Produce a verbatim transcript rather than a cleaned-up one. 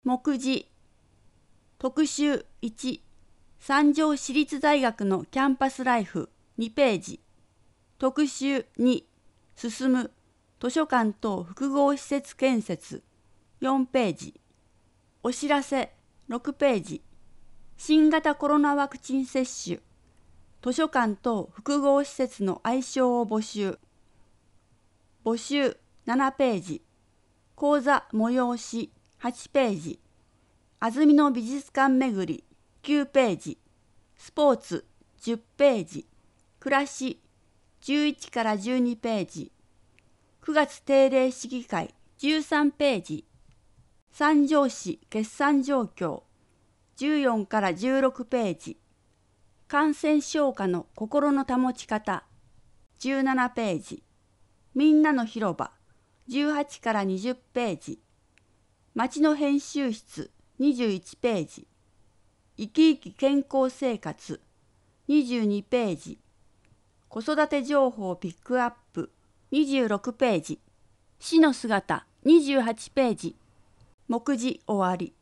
目次特集いち三条市立大学のキャンパスライフにページ特集に進む図書館等複合施設建設よんページお知らせろくページ新型コロナワクチン接種図書館等複合施設の愛称を募集募集ななページ講座催しはちページ安曇野美術館めぐりきゅうページスポーツじゅっページ暮らしじゅういちからじゅうにページくがつ定例市議会じゅうさんページ三条市決算状況じゅうよんからじゅうろくページ感染症下の心の保ち方じゅうななページみんなの広場じゅうはちからにじゅうページ町の編集室にじゅういちページ生き生き健康生活にじゅうにページ子育て情報ピックアップにじゅうろくページ市の姿にじゅうはちページ目次終わり。